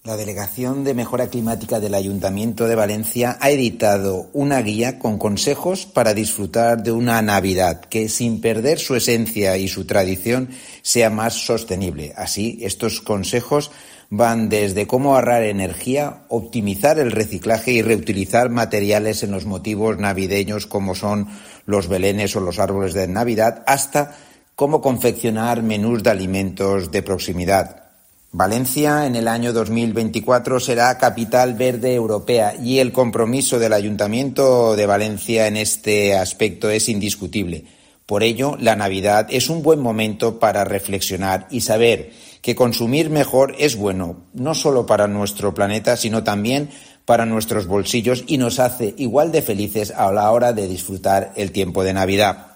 La Delegación de Mejora Climática del Ayuntamiento de Valencia ha editado una guía con consejos para disfrutar de una Navidad que, sin perder su esencia y su tradición, sea más sostenible. Así, estos consejos van desde cómo ahorrar energía, optimizar el reciclaje y reutilizar materiales en los motivos navideños como son los belenes o los árboles de Navidad, hasta cómo confeccionar menús de alimentos de proximidad. Valencia en el año 2024 será capital verde europea y el compromiso del Ayuntamiento de Valencia en este aspecto es indiscutible. Por ello, la Navidad es un buen momento para reflexionar y saber que consumir mejor es bueno, no solo para nuestro planeta, sino también para nuestros bolsillos y nos hace igual de felices a la hora de disfrutar el tiempo de Navidad.